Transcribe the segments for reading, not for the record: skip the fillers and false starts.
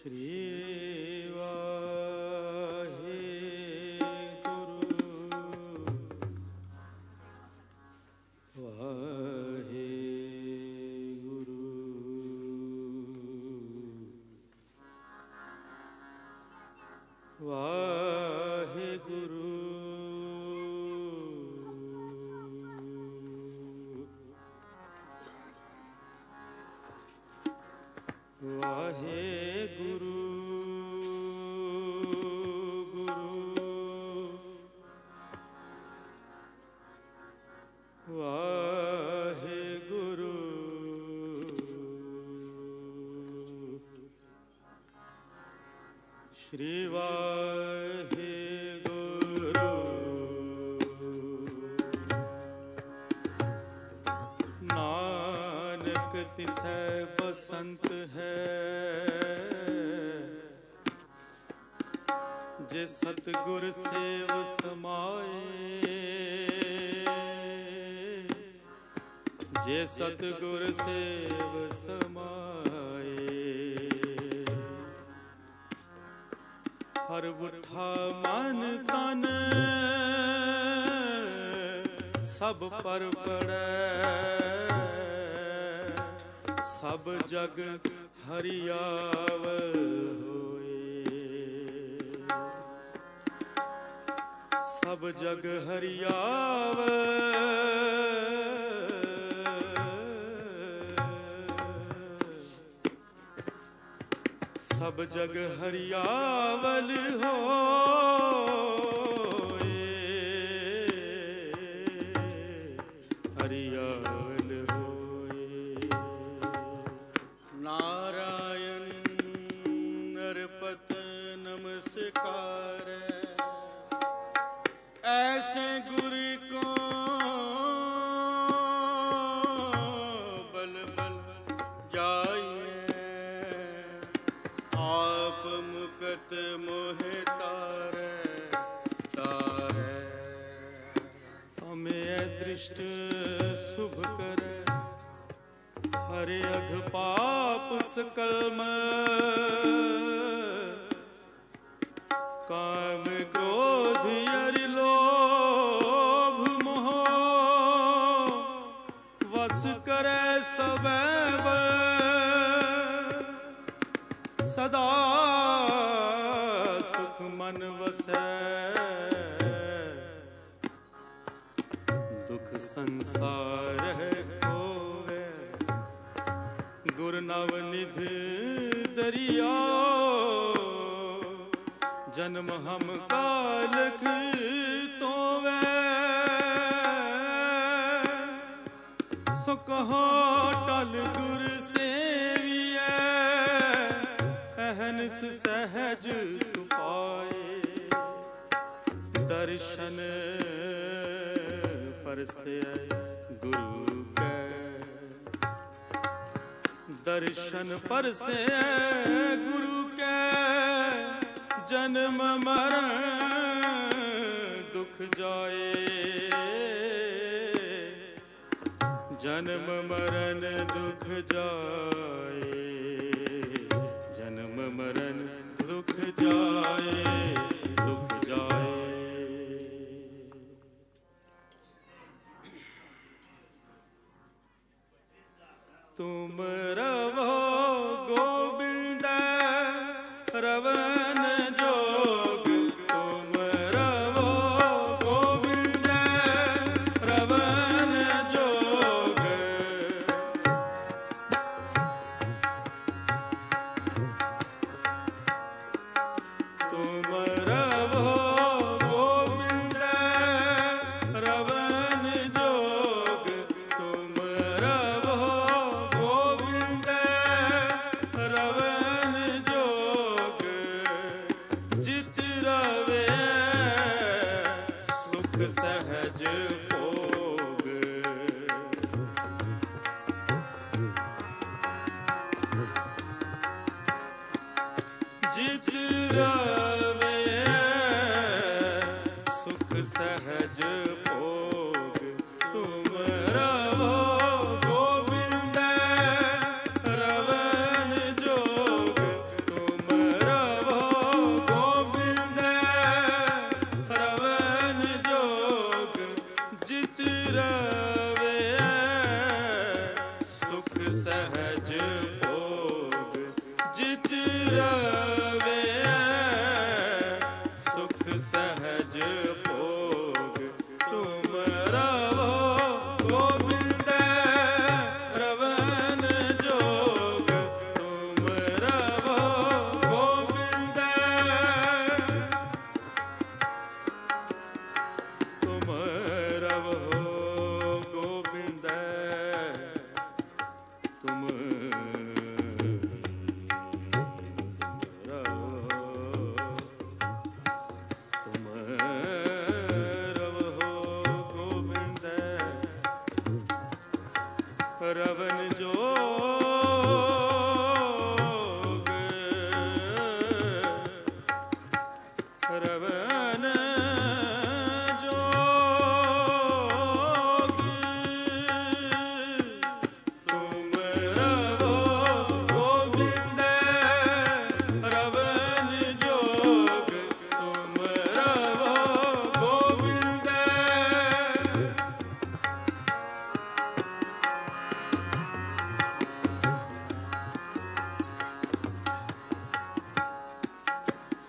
श्री वाहे गुरु वाहे गुरु वाहे गुरु वाहे गुरु वाहे गुरु श्री वाहे गुरु नानक तिसै बसंत है जे सतगुर सेव समाए, जे सतगुर सेव समाए। हर बुठा मन तन सब पर पड़े, सब जग हरियावल होए, सब जग हरियावल, सब जग हरियावल होए, हरियावल होए। नारायण नरपत नमस्कार, ऐसे गुरु को बल बल जाइए, आप मुकत मोहे तारे तारे। हमें दृष्ट शुभ करे, हरे अघ पाप सकल काम क्रोध अरि लोभ मोह वस करे सबैब, सदा सुख मन वसै, दुख संसार खोवे, गुर नवनिधि दरिया, जन्म हम कालख तोवे। सो कहो टल गुर सेविए, अहनिस सहज सुपाए। दर्शन परसे गुरु के, दर्शन परसे गुरु के, जन्म मरण दुख जाए, जन्म मरण दुख जाए, जन्म मरण दुख जाए, दुख जाए। तुम रवो गोविंद रवन जोग, तुम रवो गोविंद रवन जोग। तुम रवो गोविंद रवन जोग, तुम रवो गोविंद रवन जोग। जित रवे सुख सहज भोग, जित रवे सुख सहज भोग। तुम रवो गोविंद रवन जोग, तुम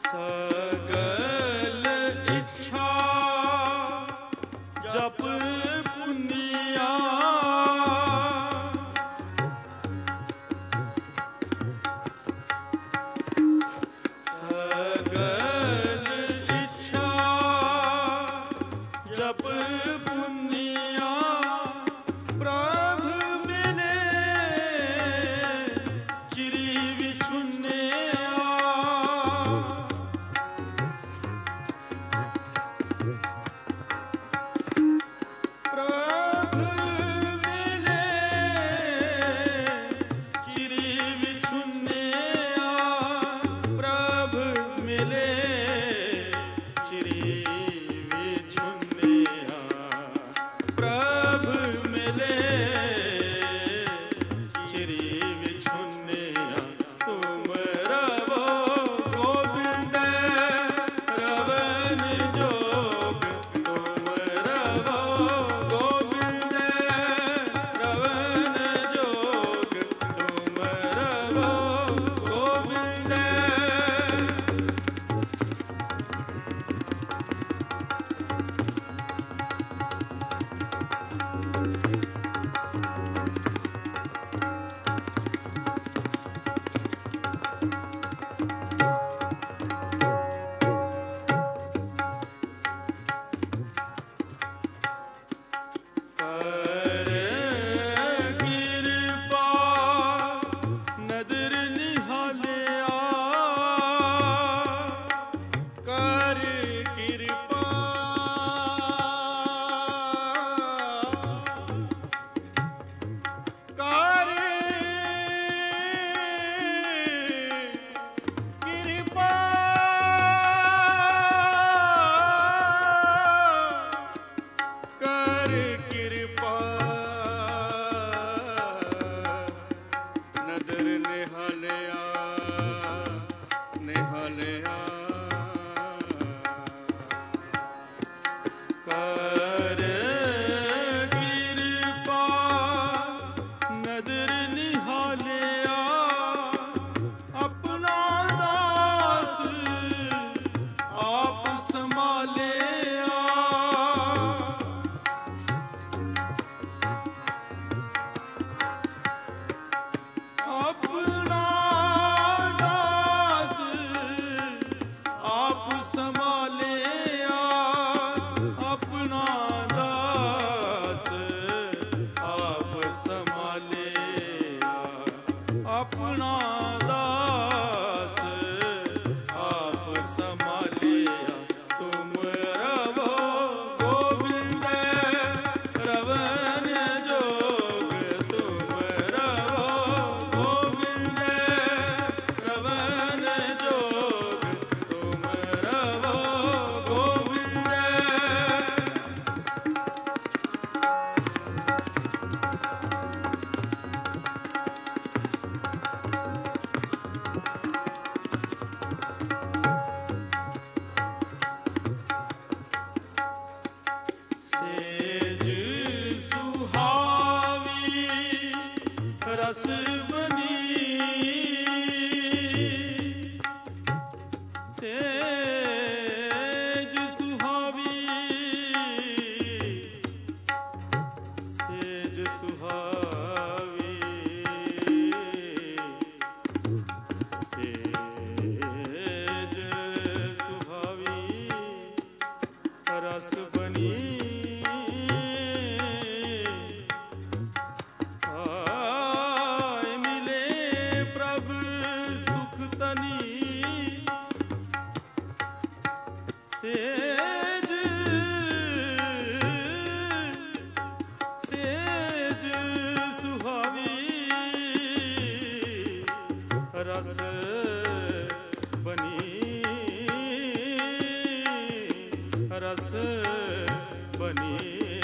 सगल इच्छा जप पुनिया सगल इच्छा जप पुनिया प्रभु मिले चिरी विशुन्या प्रभु मिले चिरी विशुन्या प्रभु मिले चिरी विशुन्या प्रभु मिले चिरी विशुन्या तुम रवो गोविंद रवन जोग तुम रवो गोविंद रवन जोग तुम रवो गोविंद कर कृपा नदर निहालिया कर कृपा कर कृपा कर कृपा नदर निहालिया निहालिया कर कृपा नदर निहालिया अपना दास आप संभालिया अपना दास आप संभालिया अपना दास आप संभालिया अपना दास आप संभालिया तुम रवो गोविंद रवन जोग तुम रवो गोविंद रवन जोग तुम रवो गोविंद सेज सुहावी रस बनी सेज सुहावी सेज सुहावी सेज सुहावी रस बनी आय मिले प्रभु सुख तनी सेज सेज सुहावी रस बनी रस बनी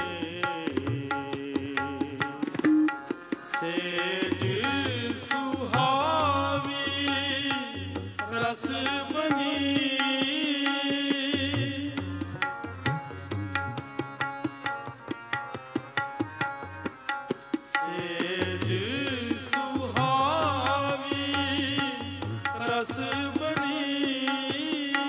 सेज सुहावी रस बनी सेज सुहावी रस बनी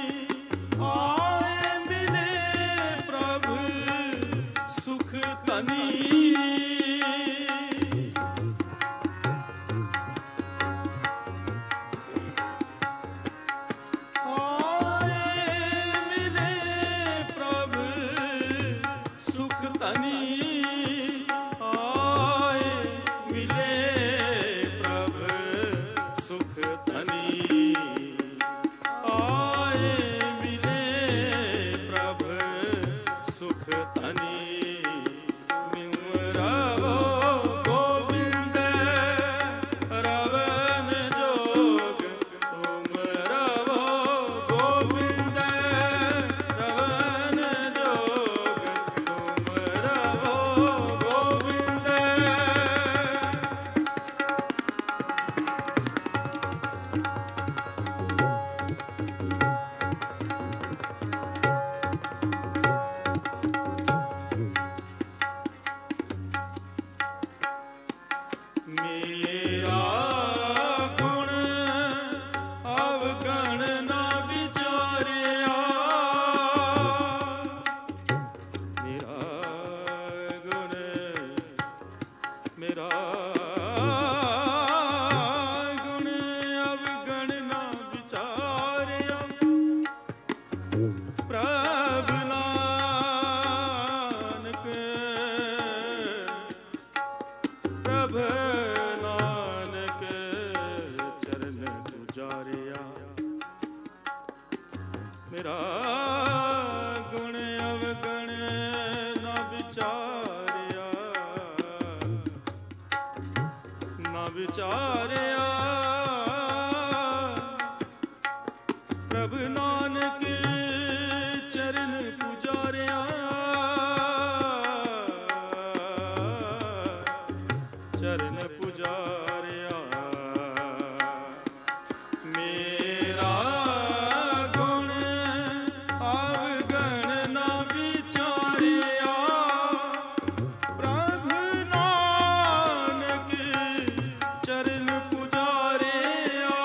प्रभु नानक प्रभु नानक चरण पुजारिया मेरा गुण अवगण न विचारिया न विचारिया प्रभु नानक चरण पुजारिया चरण पुजारिया मेरा गुण अवगण न विचारिया प्रभु नानक चरण पुजारिया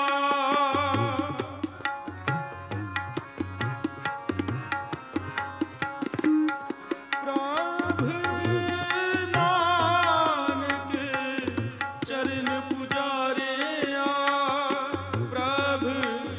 प्रभु नानक चरण पुजारिया प्रभु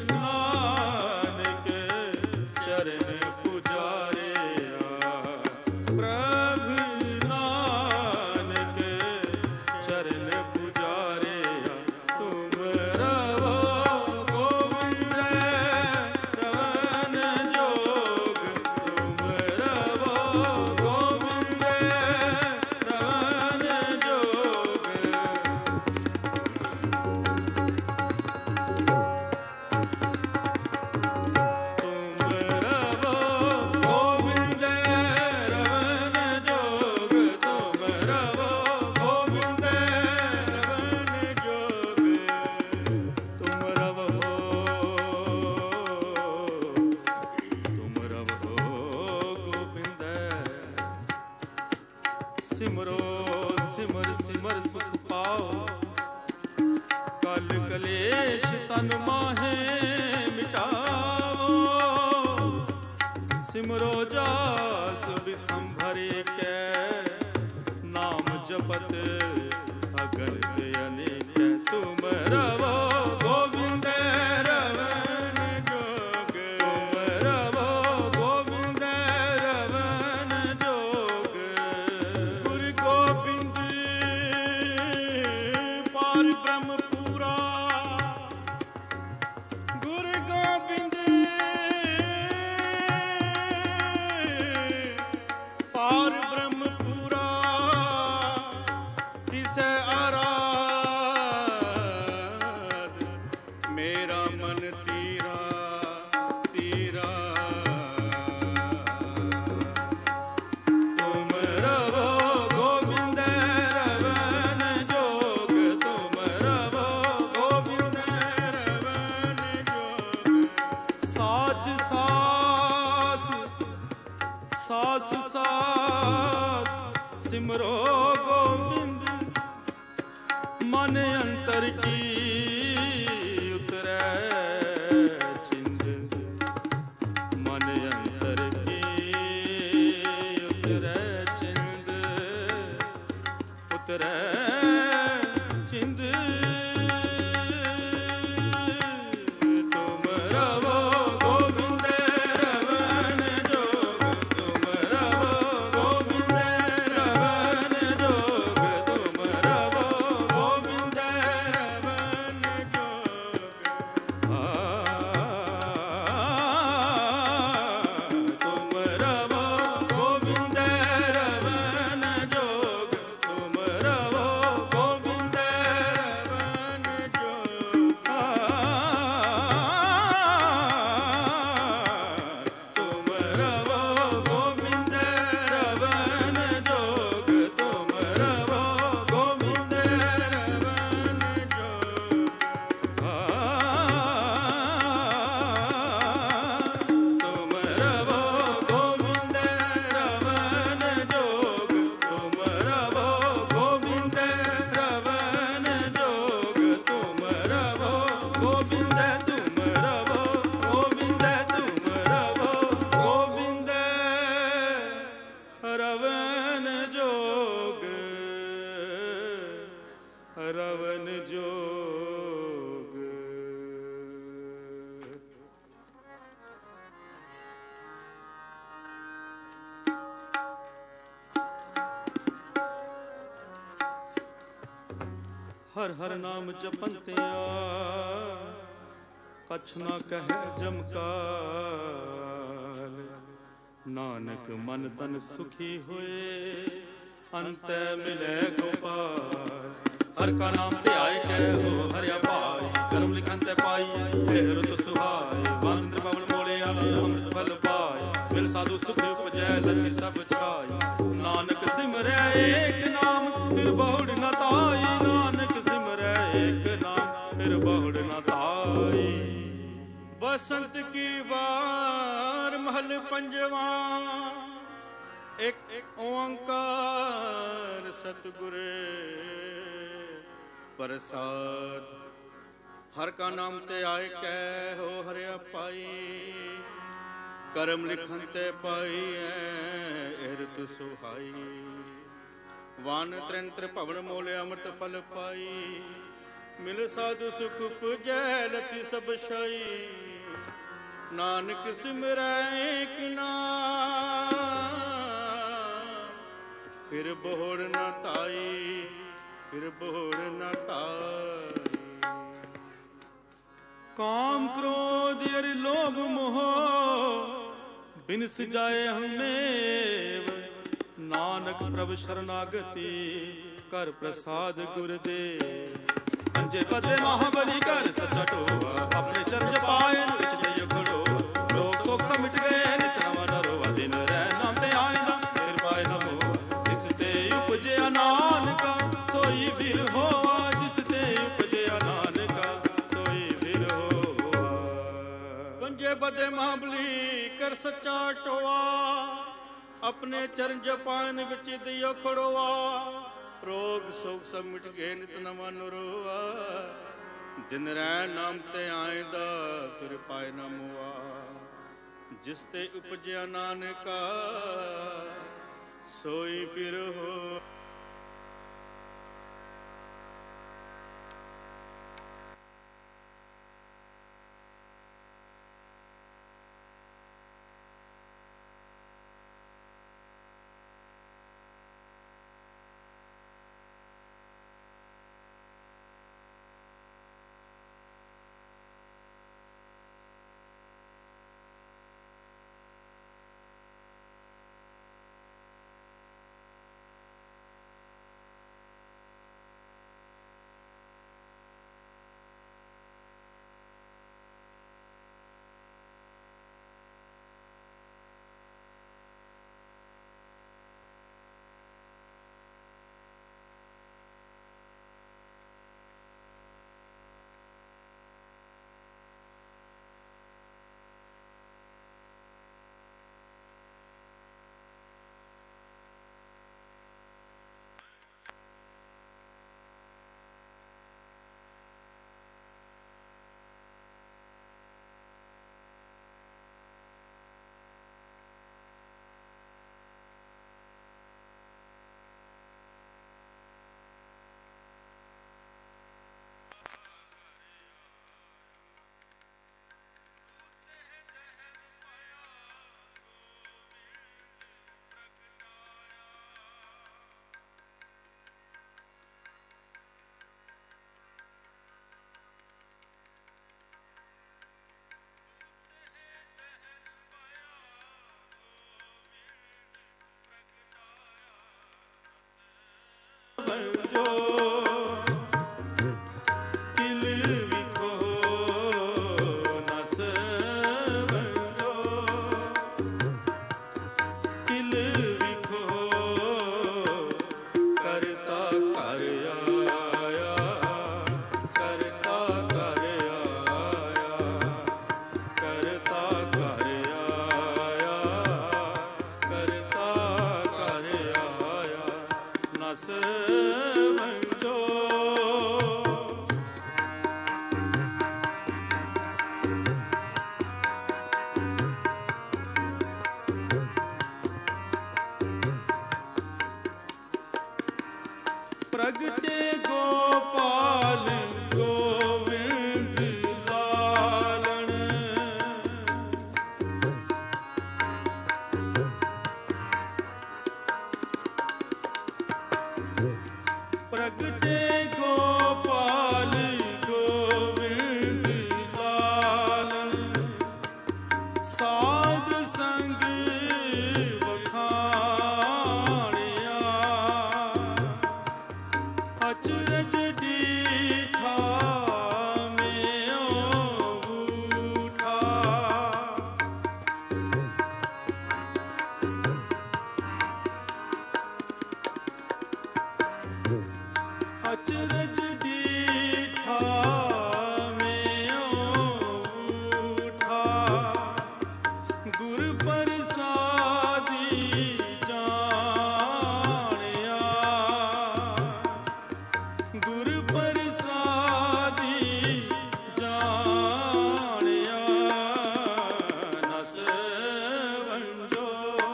नानक चरण पुजारिया प्रभु नानक चरण पुजारिया तुम रवो गोविंद रवन जोग तुम रवो गोविंद रवन जोग तुम रवो गोविंद रवन जोग तुम रवो गोविंद रवन जोग तुम रवो गोविंद सिमरो सिमर सिमर सुख पाओ कल कलेश तन माहे मिटाओ सिमरो जास विसंभरे कै नाम जपत अगणित अनेक तुम रवो गोविंद रवन जोग तुम रवो गोविंद रवन जोग गुरु गोबिंद पार ब्रह्म पूरा गुरु गोबिंद पार ब्रह्म पूरा तिसै आराध मेरा मन तीरा तीरा तुम रवो गोविंद रवन जोग तुम रवो गोविंद रवन जोग साच सास सास सास सिमरो गोविंद मन अंतर की उतरै चिंद मन अंतर की उतरै चिंद उतरै चिंद तुम रवो गोविंद रवन जोग तुम रवो गोविंद रवन जोग तुम रवो गोविंद रवन ਹਰ ਹਰ ਨਾਮ ਜਪੰਤਿਆ ਕਛ ਨਾ ਕਹਿ ਜਮਕਾਲ। ਨਾਨਕ ਮਨ ਤਨ ਸੁਖੀ ਹੋਏ ਅੰਤੈ ਮਿਲੈ ਗੋਪਾਲ। ਹਰ ਕਾ ਨਾਮ ਧਿਆਏ ਕਹਿ ਹੋ ਹਰਿਆ ਭਾਈ। ਕਰਮ ਲਿਖਨ ਤੇ ਪਾਈ ਇਹ ਰੁਤ ਸੁਹਾਏ। ਬੰਦ ਬਵਲ ਮੋਲਿਆ ਅੰਮ੍ਰਿਤ ਫਲ ਪਾਏ। ਮਿਲ ਸਾਧੂ ਸੁਖ ਉਪਜੈ ਲਖੀ ਸਭ ਛਾਈ। ਨਾਨਕ ਸਿਮਰੈ ਏਕ ਨਾਮ ਫਿਰ ਬਹੁੜ ਨ ਤਾਈ। ਨਾਨਕ ਸਿਮਰੈ ਏਕ ਨਾਮ ਫਿਰ ਬਹੁੜ ਨ ਤਾਈ। ਬਸੰਤ ਕੀ ਵਾਰ ਮਹਲ ਪੰਜਵਾ। ਇੱਕ ਓੰਕਾਰ ਸਤਿਗੁਰ ਪ੍ਰਸਾਦ। ਹਰ ਕਾ ਨਾਮ ਤੇ ਆਏ ਕਹਿ ਹੋ ਹਰਿਆ ਪਾਈ। ਕਰਮ ਲਿਖਨ ਤੇ ਪਾਈਐ ਏਰਤ ਸੁਹਾਈ। ਵਾਨ ਤ੍ਰਿੰਤਰ ਭਵਨ ਮੋਲੇ ਅੰਮ੍ਰਿਤ ਫਲ ਪਾਈ। ਮਿਲ ਸਾਧੂ ਸੁਖ ਉਪਜੈ ਲਥੀ ਸਭ ਛਾਈ। ਨਾਨਕ ਸਿਮਰੈ ਏਕ ਨਾਮ ਫਿਰ ਬਹੁੜ ਨ ਤਾਈ। ਫਿਰ ਬਹੁੜ ਨ ਤਾਈ। ਕਾਮ ਕ੍ਰੋਧ ਅਰ ਲੋਭ ਮੋਹ ਬਿਨਸ ਜਾਏ ਹਮੇਵ। ਨਾਨਕ ਪ੍ਰਭ ਸ਼ਰਨਾਗਤੀ ਕਰ ਪ੍ਰਸਾਦ ਗੁਰਦੇਵ। ਪੰਜੇ ਪਦੇ ਮਹਾਬਲੀ ਕਰ ਸੱਚਾ ਟੋਆ। ਆਪਣੇ ਚਰਨ ਪਾਏ ਵਿੱਚ ਦੇ ਖੜੋ। ਲੋਕ ਸੋਖ ਸਭ ਮਿਟ ਗਏ ਨਿਤ ਨਵਾਂ ਡਰੋ। ਦਿਨ ਰਹਿ ਨਾਮ ਤੇ ਆਇਂਦਾ ਫਿਰ ਪਾਏ ਨਮੋ। ਜਿਸ ਤੇ ਉਪਜਿਆ ਨਾਨਕਾ ਸੋਈ ਫਿਰ ਹੋਆ। ਜਿਸ ਤੇ ਉਪਜਿਆ ਨਾਨਕਾ ਸੋਈ ਫਿਰ ਹੋਆ। ਪੰਜੇ ਪਦੇ ਮਹਾਬਲੀ ਕਰ ਸੱਚਾ ਟੋਆ। ਆਪਣੇ ਚਰਨ ਜਪਾਨ ਵਿੱਚ ਦਿਓ ਖੜੋਆ। ਰੋਗ ਸੋਗ ਸਭ ਮਿਟ ਗਏ ਨਿਤ ਨਵਾਂ ਨਰੋਆ। ਦਿਨ ਰਹਿ ਨਾਮ ਤੇ ਆਇਂਦਾ ਫਿਰ ਪਾਏ ਨਾ ਮੁਆ। ਜਿਸ ਤੇ ਉਪਜਿਆ ਨਾਨਕਾ ਸੋਈ ਫਿਰ ਹੋ। ਵਸ साध संग बखाणिया अचरज डीठा में बूठा अचरज डीठा में बूठा गुर प्रसादी जानिया गुर प्रसादी जानिया नस बंजो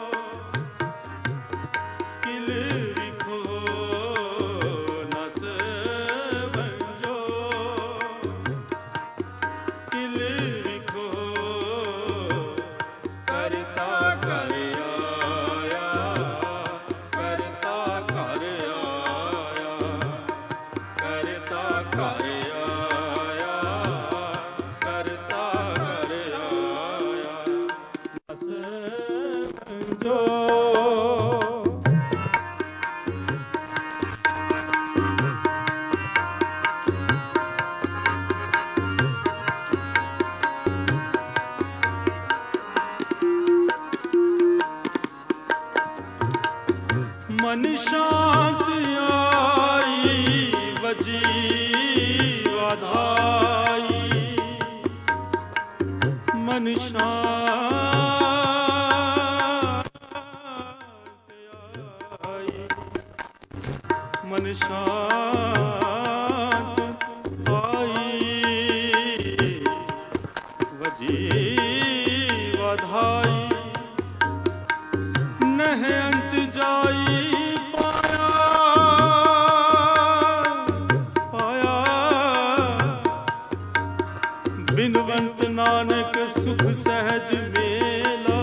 किल विखो नस बंजो किल विखो करता कर आया करता कर आया करता कर आया करता कर आया नस बंजो मन शांत आई वजी वाधाई मन शांत आई मन शांत आई वजी वाधाई नह अंत जाई बिनवंत नानक सुख सहज मेला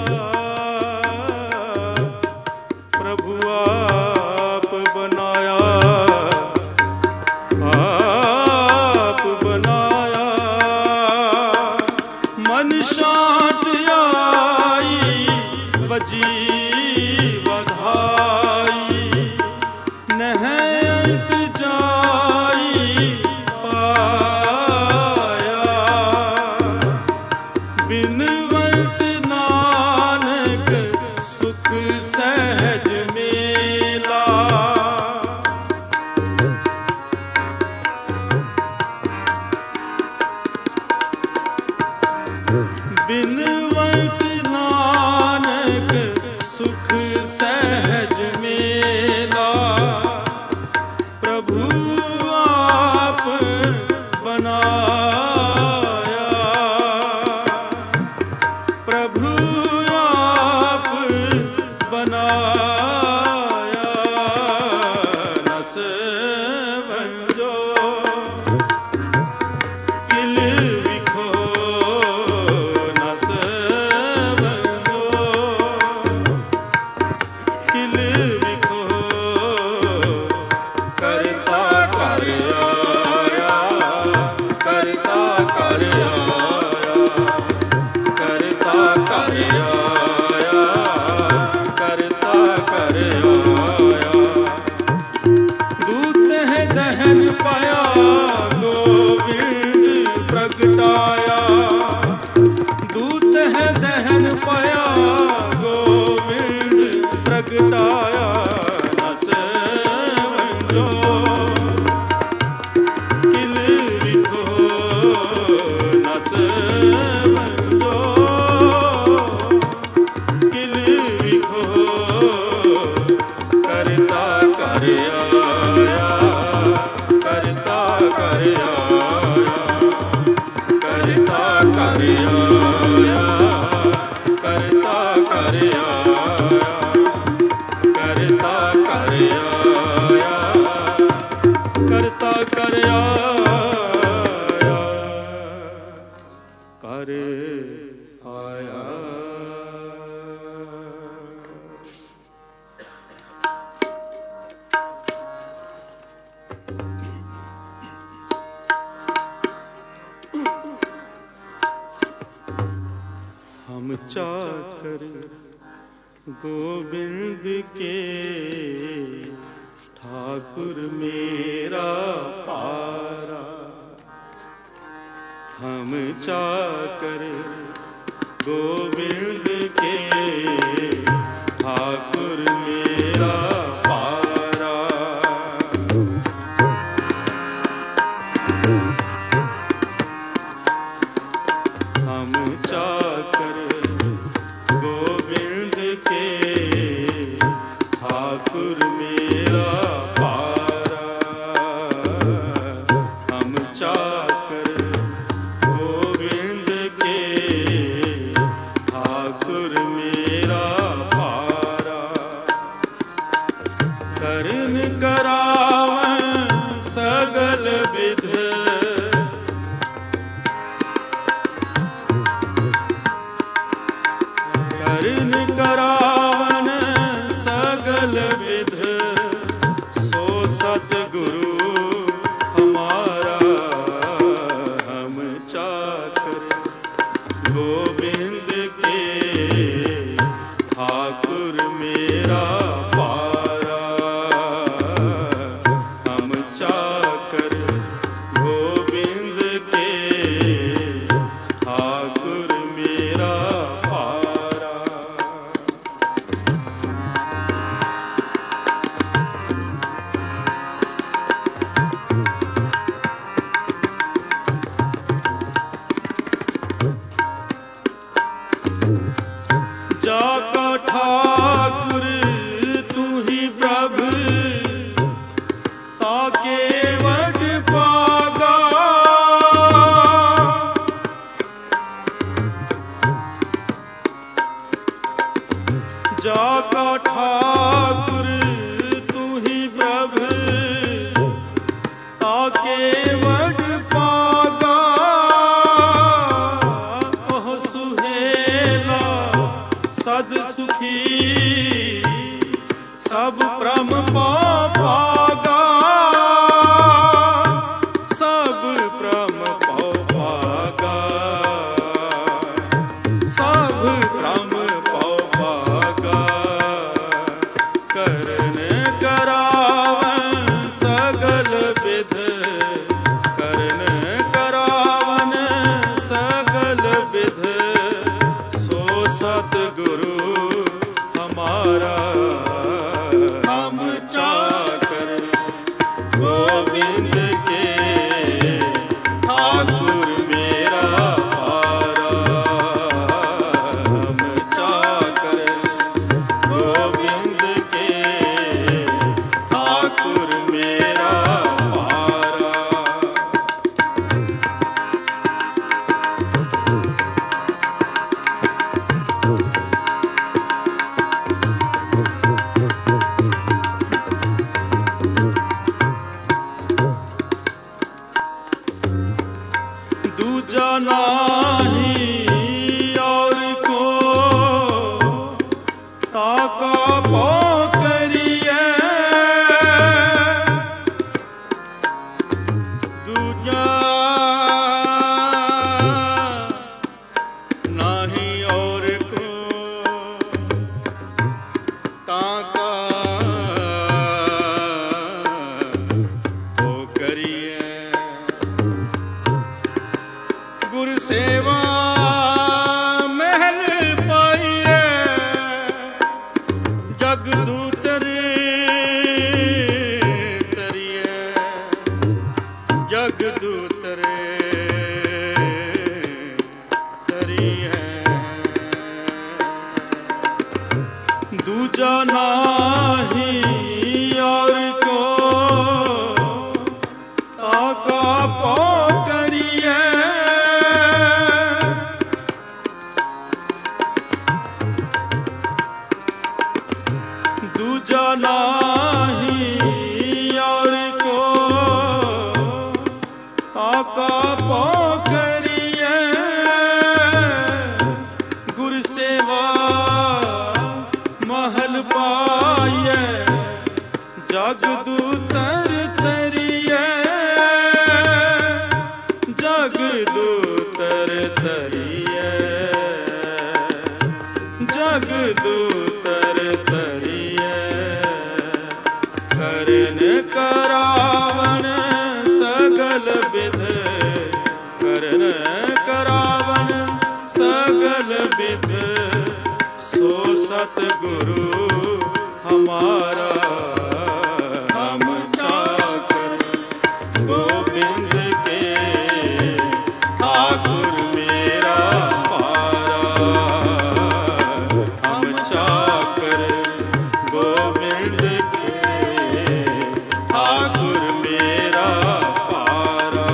प्रभु आप बनाया आप बनाया मन शांत आई वजी वधाई नह अंत जाई बिनवंत नानक सुख सहज मेला बिनवंत नानक सुख सहज मेला प्रभु आप बनाया प्रभु आप बनाया नस बंजो किल विखो नस बंजो किल विखो करता कर आया करता कर आया करता कर आया चाकर गोविंद के, ठाकुर मेरा पारा। हम चाकर गोविंद के, ठाकुर मेरा पारा। हम चाकर गोविंद के, ठाकुर मेरा पारा। हम चाकर गोविंद के, ठाकुर मेरा पारा। करन करावन सगल विध, करन करावन सगल विध, सो सतगुरु हमारा। हम चाकर गोविंद के, ठाकुर मेरा पारा। हम चाकर गोविंद के, ठाकुर मेरा पारा। जाका ठाकुर तू ही प्रभु, ताके वड पागा। जाका ठाकुर तू ही प्रभु, ताके वड पागा। ओह सुहेला सद सुखी, सब प्रम पागा। सब प्रम पागा, सब प्रम पागा। करन करावन सगल विध, करन करावन सगल विध, सो सतगुरु हमारा। हम चाकर गोविंद के, ठाकुर मेरा पारा। हम चाकर गोविंद के, ठाकुर मेरा पारा। दूजा नाही और को, ताका पाँव करिए। दूजा नाही और को, ताका पाँव करिए। गुरु सेवा महल पाइए, जगदूतर तरिए। जगदूतर तरिए। दूजा नाही और को, ताका पाँव करिए। दूजा नाही और को, ताका पाँव करिए। गुरु सेवा महल पाइए, जगदूतर तरिए। जगदूतर तरिए। जगदूतर तरिए करन करावन सगल विध करन करावन सगल विध सो सतगुरु हमारा हम चाकर गोविंद के ठाकुर मेरा पारा हम चाकर गोविंद के ठाकुर मेरा पारा।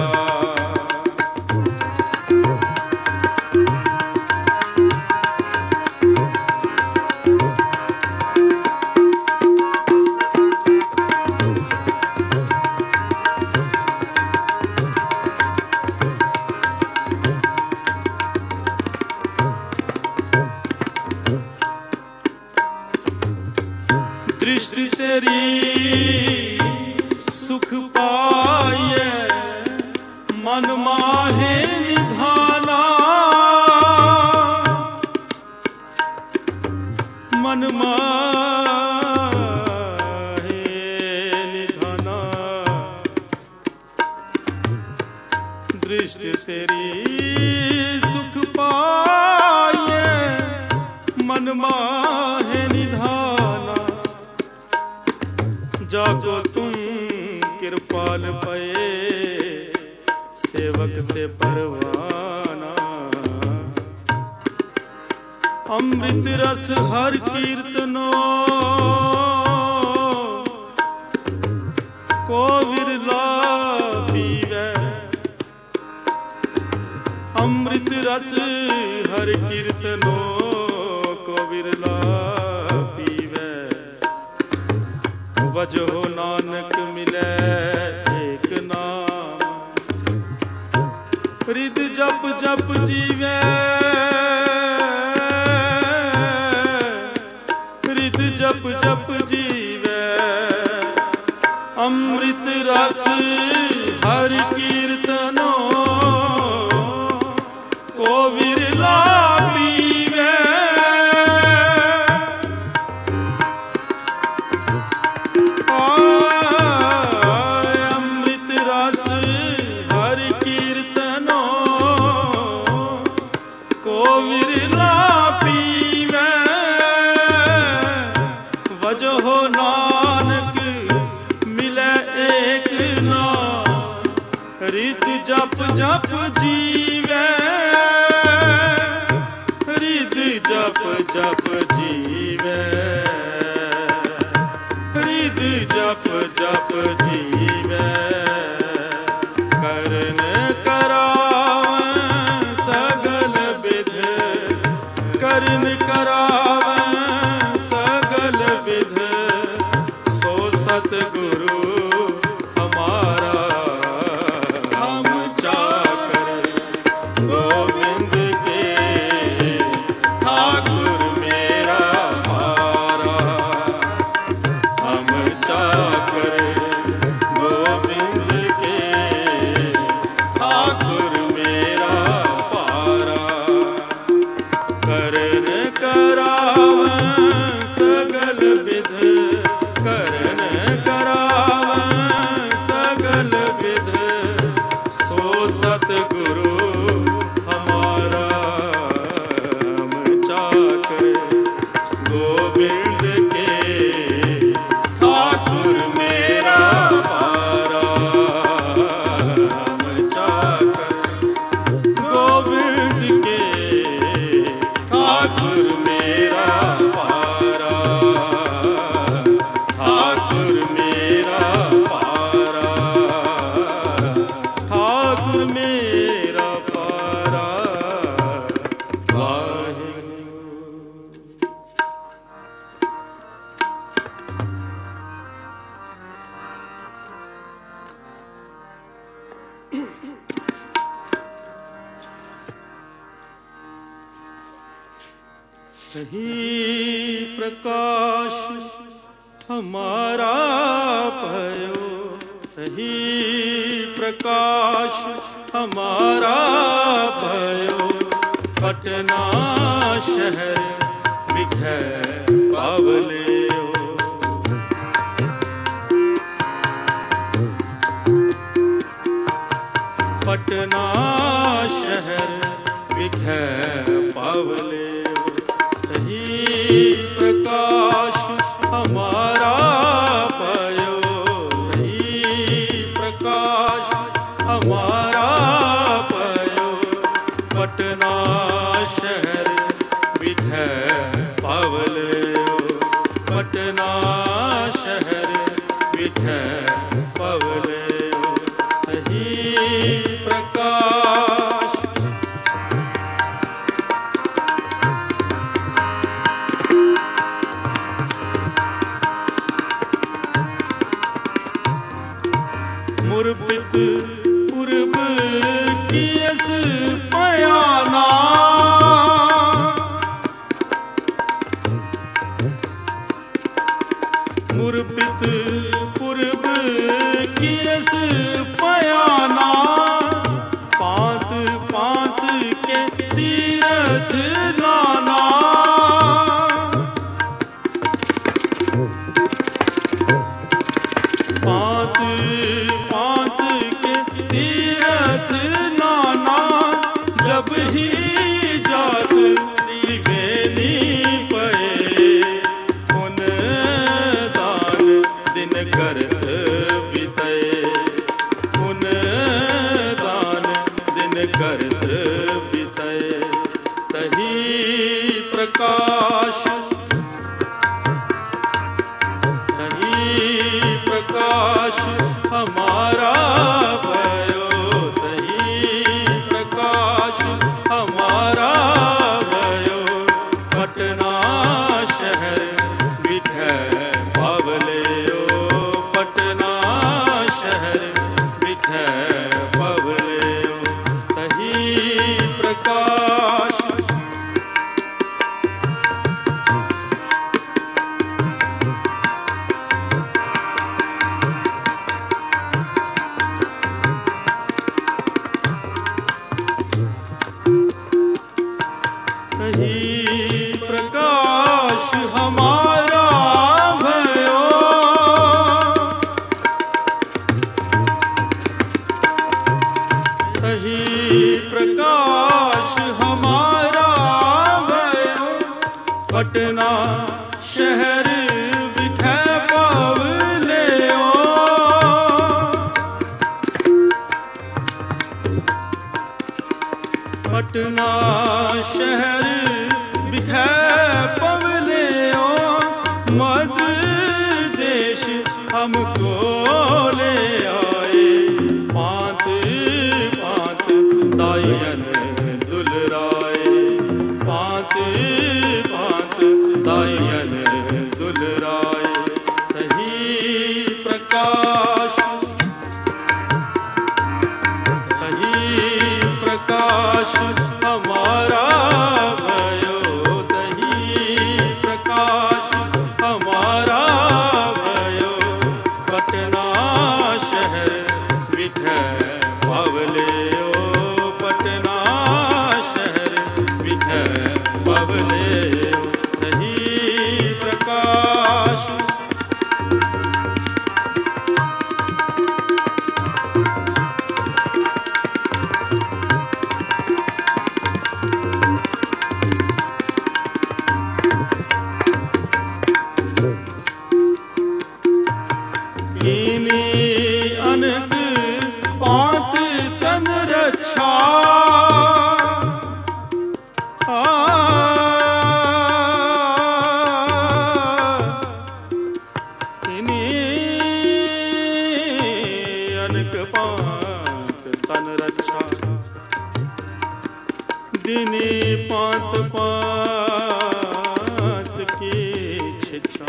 दृष्टि तेरी सुख पाए मन माहे निधाना मन माहे निधाना दृष्टि तेरी सुख पाए मन माहे निधाना जाको तुम कृपाल पए सेवक से परवाना अमृत रस हर कीर्तनो को विरला पीवे अमृत रस हर कीर्तनो को विरला पीवे वजो नानक मिले एक नाम हृद जप जप जीवे हृद जप जप जीवे अमृत रस हर कीर्तनो को विरला पीवे वजहो नानक मिले एक नाम हृद जप जप जीवे हृद जप जप जीवे हृद जप जप जीवे करन करावन सगल विध करन करावन सगल विध सो सतगुरु हमारा हम चाकर गोविंद के ठाकुर मेरा पारा हम चाकर गोविंद के ठाकुर मेरा पारा करन करावन सगल विध करन करावन सगल विध सो सतगुरु हमारा हम चाकर गोविंद के ठाकुर मेरा पारा हम चाकर गोविंद के ठाकुर मेरा पारा ठाकुर मेरा पारा ठाकुर मेरा पारा वाहिगुरु। ही प्रकाश हमारा भयो ही प्रकाश हमारा भयो पटना शहर बिखै पावले हो। पटना शहर बिखै पावले हो। तही प्रकाश हमारा पयो, तही प्रकाश हमारा पयो। पटना शहर बिखै पावले हो। पटना शहर बिखै पावले हो। तही प्रकाश मुरबित पूर्व कियस पयाना। मुरबित पूर्व कियस पयाना। पात पात के तीरथ नाना। पात पात के तीरथ नाना। जब ही जात त्रिवेणी पए, उन दान दिन करत बितए। उन दान दिन करत बितए। तही प्रकाश प्रकाश हमारा भयो। तही प्रकाश हमारा भयो। पटना शहर बिखै पावले हो। पटना शहर बिखै पावले हो। तही प्रकाश तही प्रकाश हमारा भयो। तही प्रकाश हमारा भयो। पटना शहर बिखै पावले हो। पटना शहर बिखै पावले हो। मध्य देश हमको ले आए। पात पात दायन दुलराए। पात पात दायन दुलराए। तही प्रकाश प्रकाश हमारा भयो। तही प्रकाश हमारा भयो। पटना शहर बिखै पावले हो। पटना शहर बिखै पावले हो। तही प्रकाश अनक पात तन रक्षा। अनक पात तन रक्षा। दिनी पात पात की शिक्षा।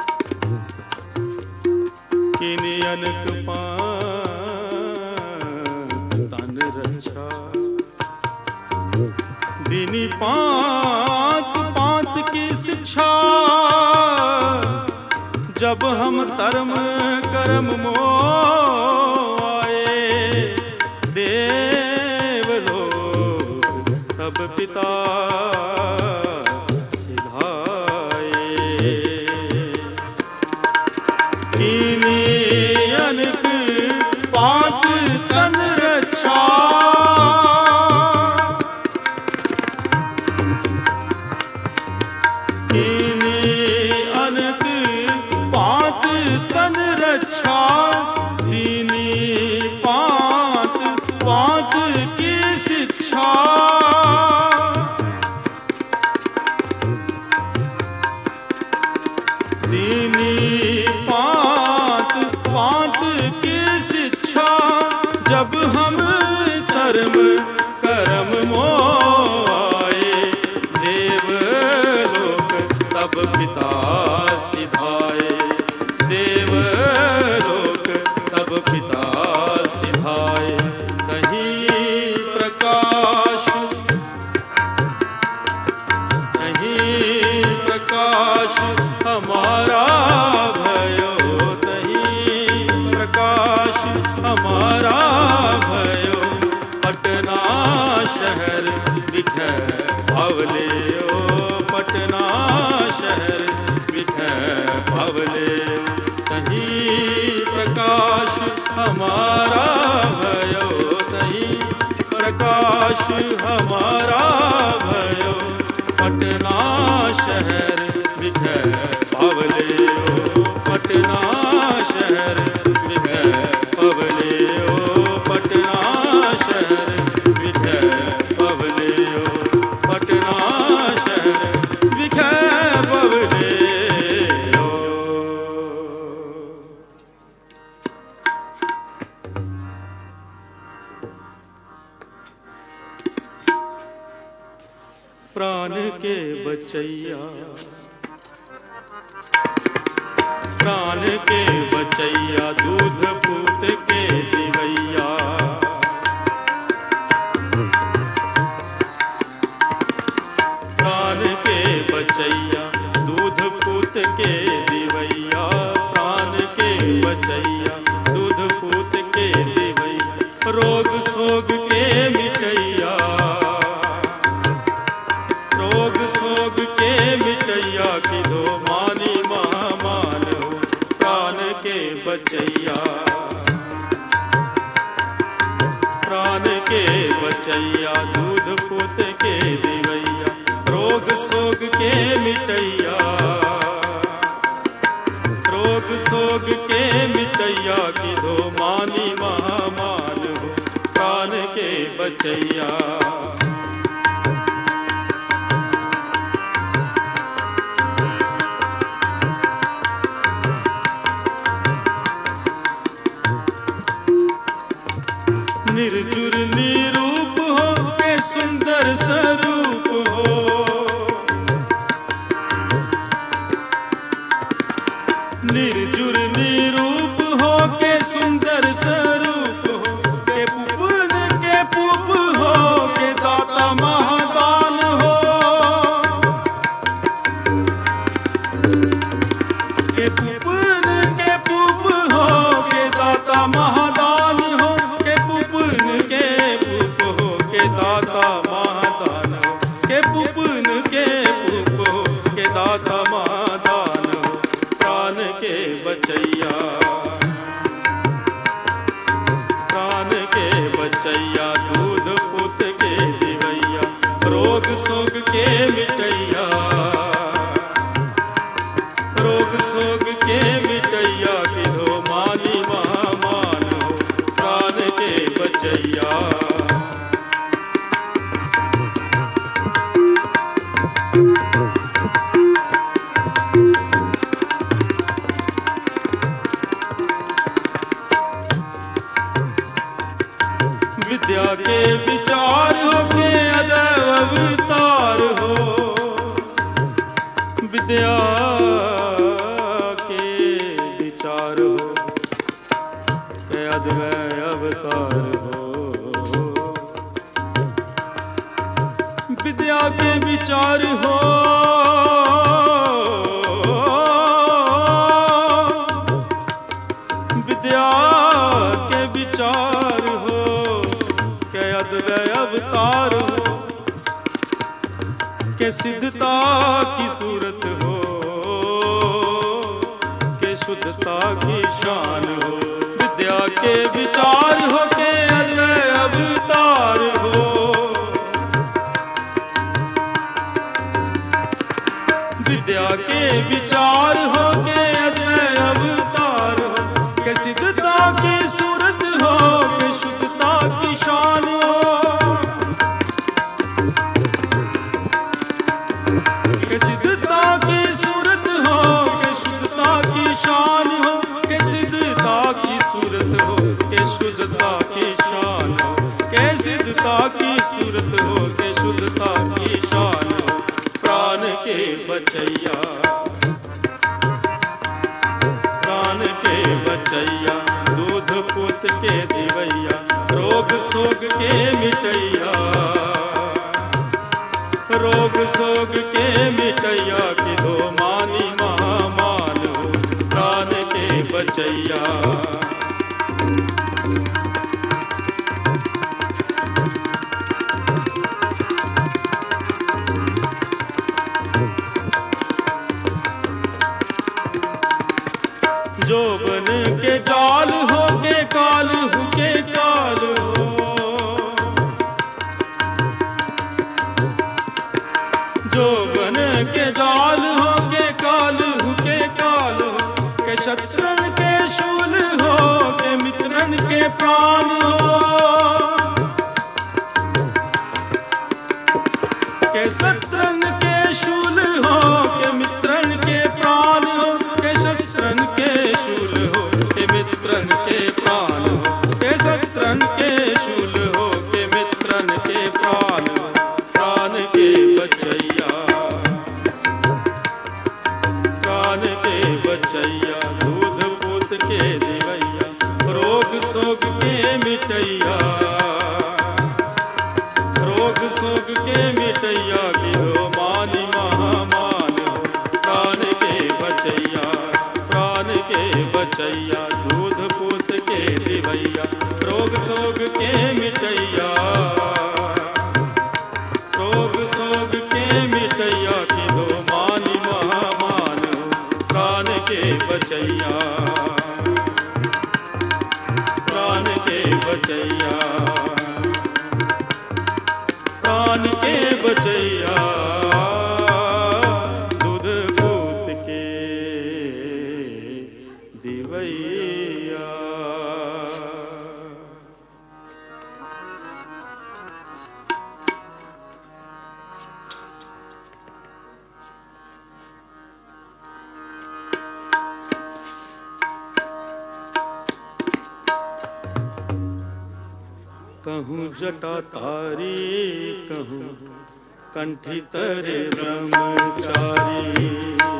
किनी अनक पात तन रक्षा। दिनी पात पात की शिक्षा। जब हम धर्म कर्म मोह आए। देवलोक तब पिता सिधाए। शिक्षा दीनी पात पात की शिक्षा। दीनी पात पात की शिक्षा जब हम कर्म कर्म मोआए देवलोक तब पिता सिधाए। देवलोक तब पिता सिधाए। कहीं प्रकाश हमारा भयो तहीं प्रकाश हमारा भयो। पटना शहर बिखै भवले ओ पटना शहर बिखै भवले। तहीं प्रकाश हमारा भयो तहीं प्रकाश हमारा भयो। पटना शहर बिखै भवले ओ पटना शहर बिखै भवले ओ पटना शहर बिखै भवले ओ पटना शहर बिखै भवले ओ। प्राण के बचैया प्राण के बचैया दूध पूत के दिवैया। प्राण के बचैया दूध पूत के दिवैया। प्राण के बचैया दूध पूत के दिवैया। रोग सोग के मिटैया रोग सोग के मिटैया। की दो मानी महामान हो प्राण के बचैया। प्राण के बचैया दूध पूत के दिवैया। रोग सोग के मिटैया रोग सोग के मिटैया। की दो मानी महामान हो प्राण के बचैया। निर्जुर निरूप हो के सुंदर स्वरूप हो। निर्जुर निरूप हो के सुंदर स्वरूप हो। के पुप हो के दाता महादान हो। के पुप हो के दाता महादान हो। के पुप हो के दाता महादान हो। के पुपन के पुप हो के दाता महादान हो प्राण के बचैया। प्राण के बचैया दूध पूत के दिवैया। रोग सोग के मिटैया रोग सोग के मिटैया। की दो मानी महामान हो प्राण के बचैया। विद्या के विचार हो के अदैव अवतार हो। विद्या के विचार हो के अद्वैत अवतार हो। विद्या के विचार हो विद्या के विचार हो के अद्वैत अवतार हो। के सिद्धता की सूरत हो के शुद्धता की शान हो। विद्या के विचार हो के अद्वैत अवतार हो। विद्या के विचार हो के अद्वैत अवतार हो। के बचैया, प्राण के बचैया, दूध पूत के दिवैया, रोग सोग के मिटैया, रोग सोग के मिटैया, कि दो मानी महामान हो, प्राण के बचैया। जोबन के जाल हो के काल हो के काल हो, जोबन के जाल हो के काल हो के काल हो, के शत्रन के शूल हो के मित्रन के प्राण हो, के शत्रन के शूल हो के मित्रन के प्राण हो, के शत्रन के शूल हो के मित्रन के प्राण हो, के शत्रन के शूल हो के मित्रन के प्राण हो, प्राण के बचैया, प्राण के बचैया, दूध पूत के दिवैया, रोग सोग के मिटैया, रोग सोग के मिटैया, कि दो मानी महामान हो, प्राण के बचैया, प्राण के बचैया, दूध पूत के दिवैया, रोग सोग के मिटैया, रोग सोग के मिटैया, कि दो मानी महामान हो, प्राण के बचैया, प्राण के बचैया, प्राण के बचैया, दूध पूत के दिवैया। कहूँ जटा तारी, कहूँ कंठी तरे ब्रह्मचारी,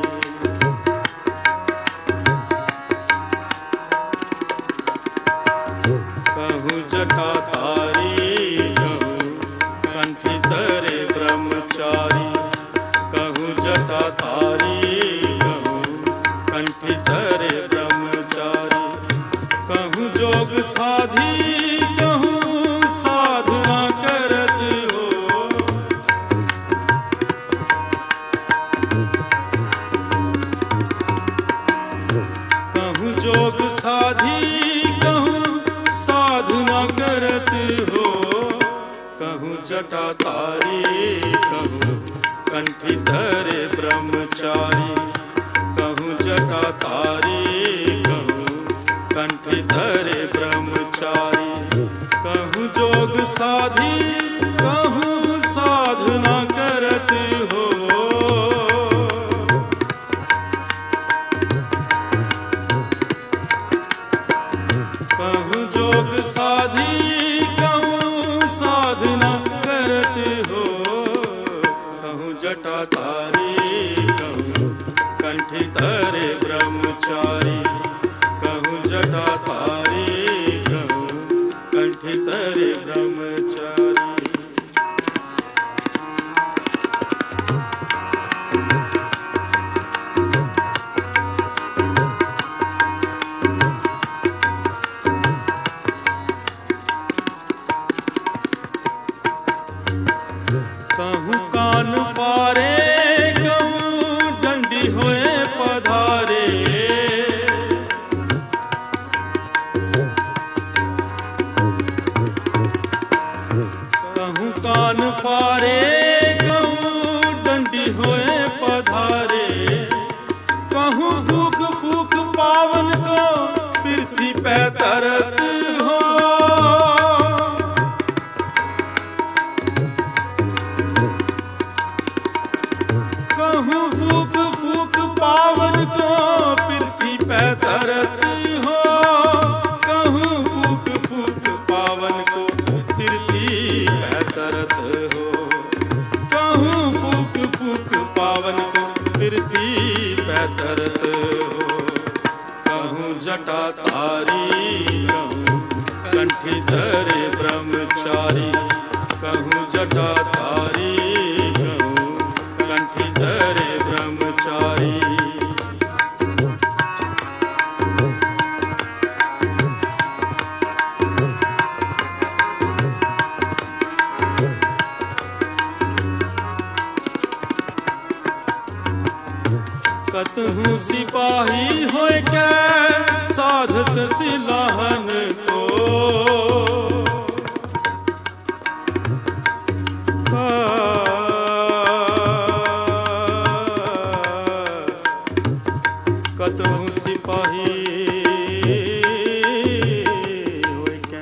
कहूँ जटा तारी, कहूँ कंठी तरे ब्रह्मचारी, कहूँ जटा तारी, कहूँ कंठी तरे ब्रह्मचारी, कहूँ जोग साधी, जोग साधी, कहूँ साधना करत हो, कहूँ जटा तारी, कहूँ कंठी धरे ब्रह्मचारी, कहूँ जटा तारी, कहूँ कंठी धरे ब्रह्मचारी, कहूँ जोग साधी, कहूँ साधना करत हो, कहूँ जोग साधी, कहूँ साधना करत हो, कहूँ जटा तारी, कहूँ कंठी धरे ब्रह्मचारी, कहूँ जटा तारी, कहूँ कंठी धरे ब्रह्मचारी। कहूँ कान फारे, कहूँ डंडी होए पधारे, कहूँ कान फारे, कहूँ डंडी होए पधारे, कहूँ फूक फूक पावन को पृथ्वी पे तरत हो, कहूँ फूक फूक पावन को पृथ्वी पे तरत हो, कहूँ फूक फूक पावन को पृथ्वी पे तरत हो, कहूँ फूक फूक पावन को पृथ्वी तिथि पैतरत हो। कहूँ जटा तारी कहूँ कंठी धरे ब्रह्मचारी। कहूँ जटा तारी कहूँ कंठी धरे ब्रह्मचारी। कतहु सिपाही होय के साधत सिलाहन को। कतहु सिपाही होय के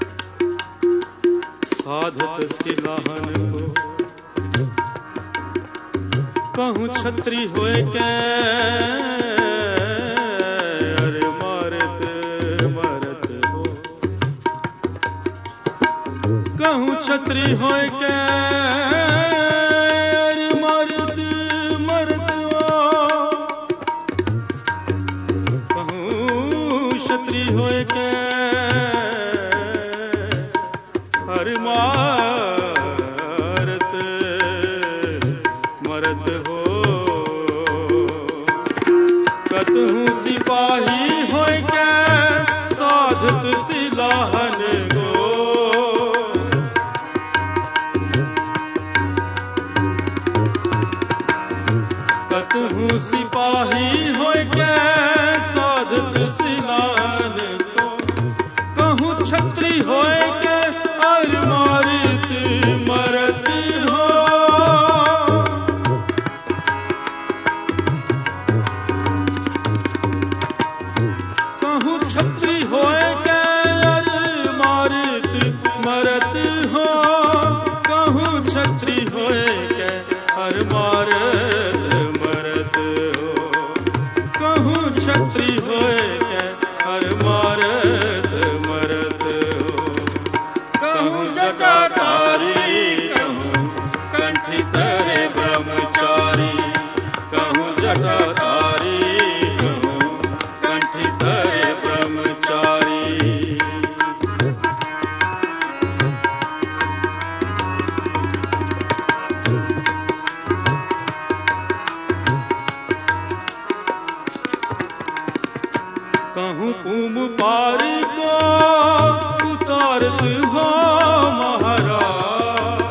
साधत सिलाहन को। कहूँ छत्री होए के अरे मारत मरत हो। कहूँ छत्री होए के अरे मारत मरत हो। कहूँ छत्री होए के अरे मारत मरत हो। कतहु सिपाही होय के साधत सिलाहन गो। कतहु सिपाही होय के साधत सिलाहन को। कहूँ छत्री होय के अर मारत मरत हो। छत्री होए के अर मारत मरत हो। कहूँ छत्री होए के अर मारत मरत हो। कहूँ छत्री होए के अर मारत मरत हो। कहूँ जटा तारी कहूँ कंठी धरे ब्रह्मचारी। कहूँ जटा तारी कहूँ कंठी धरे ब्रह्मचारी। कहूँ पूम पार को उतारत हो महाराज।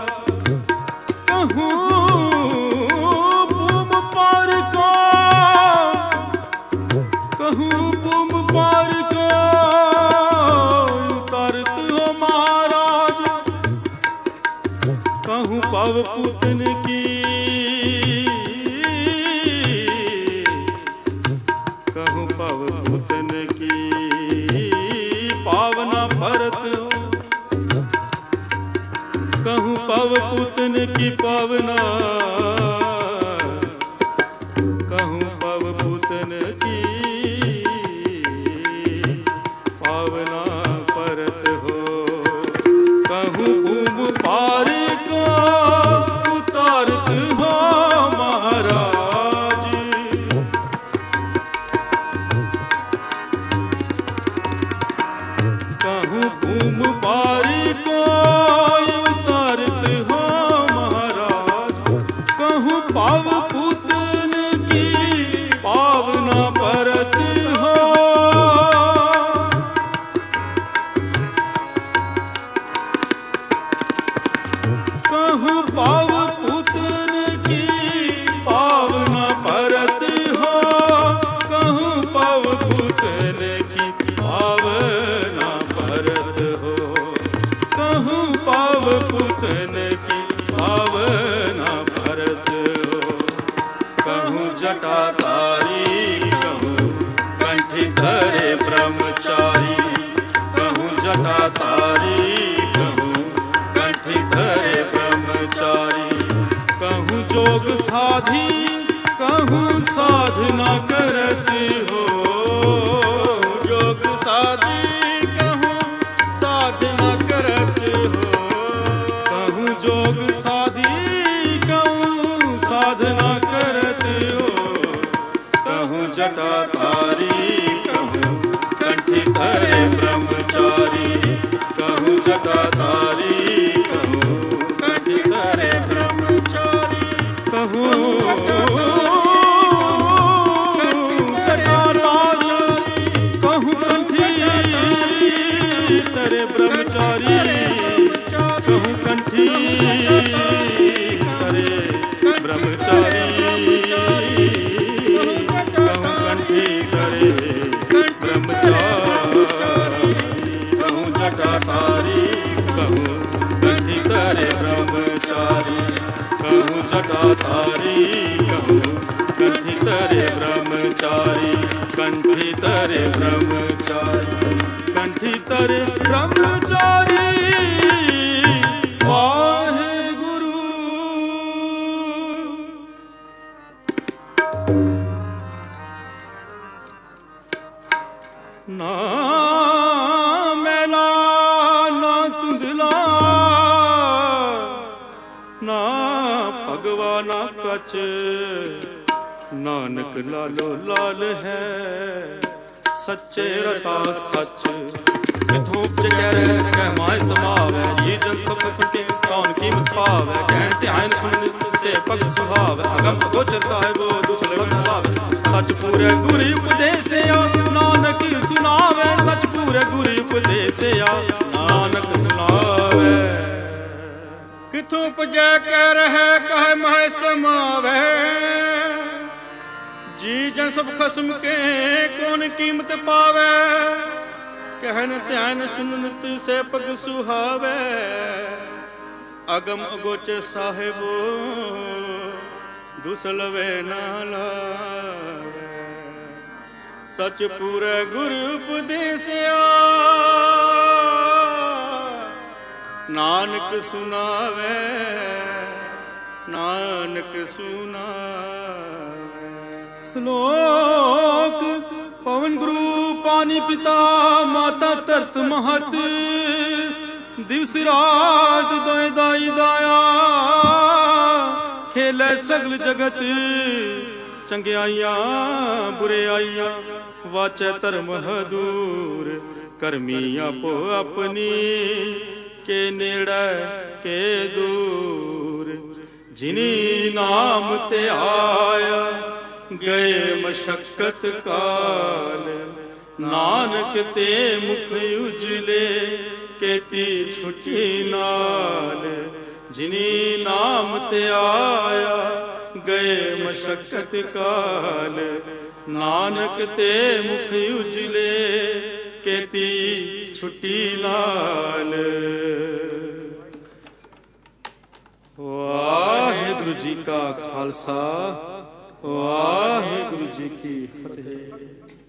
कहूँ पूम पार को कहूँ पूम पार को उतारत हो महाराज। कहूँ पव पुतन की कहूँ पव पुतन की पावना भरत हो। कहूँ पव पुतन की पावना। कहूँ पव पुतन की पावना परत हो। कहूँ भूम पार को उतारत हो महाराज। कहूँ भूम पार को उतारत हो महाराज। कहूँ पाव पुतन की पावना परत हो। कहूँ पाव पुतन की पावना परत हो। कहूँ पाव पुतन की पावना परत हो। कहूँ पाव पुतन की पावना परत हो। कहूँ जटा तारी कहूँ कंठी धरे ब्रह्मचारी। कहूँ जटा तारी कहूँ कंठी धरे ब्रह्मचारी। कहूँ जोग साधी कहूँ साधना करत हो। जोग साधी कहूँ साधना करत हो। कहूँ जोग साधी कहूँ साधना करत हो। जटाधारी कहूँ कंठी धरे ब्रह्मचारी कहूँ जटाधारी कहूँ कंठी धरे ब्रह्मचारी कहूँ ब्रह्मचारी कहूँ कंठी करे ब्रह्मचारी कहूँ कंठी करे ब्रह्मचारी कहूँ जटाधारी कहूँ कंठी करे ब्रह्मचारी कहूँ जटाधारी कहूँ कंठी करे ब्रह्मचारी कंठी तरे ब्रह्मचारी कंठी तरे ब्रह्मचारी वाहेगुरु। ना मैला ना धुंधला ना भगवा ना कच नानक लालो लाल है सच्चे रता सच धूप जगह कह माय समावै जी जन सब सुके कौन कीमत पावै कहन ध्यान सुन से भगत सुभावै अगम गोचर साहिबो दूसरे बंधवावै सच पूरे गुरु उपदेसिया नानक सुनावै सच पूरे गुरु उपदेसिया नानक सुनावै किथों पजै कह रहे कह माय समावै जी जन सब खसम के कौन कीमत पावै कहन ध्यान सुनत से पग सुहावै अगम अगोचर साहिबो दुसलवे ना लावै सच पूरे गुरु उपदेसिया नानक सुनावै नानक सुनावै। श्लोक पवन गुरु पानी पिता माता धरत महत दिवस रात दोए दाई दाया खेले सगल जगत चंगियाइयां बुरे आइयां वाचे धर्म हदूर करमी आपो अपनी के नेड़े के दूर जिनी नाम ते आया गए मशक्कत काल नानक ते मुख उजले केती छुटी नाल जिनी नाम ते आया गए मशक्कत काल नानक ते मुख उजले केती छुटी नाल। वाहिगुरु जी का खालसा वाहिगुरु जी की फतेह।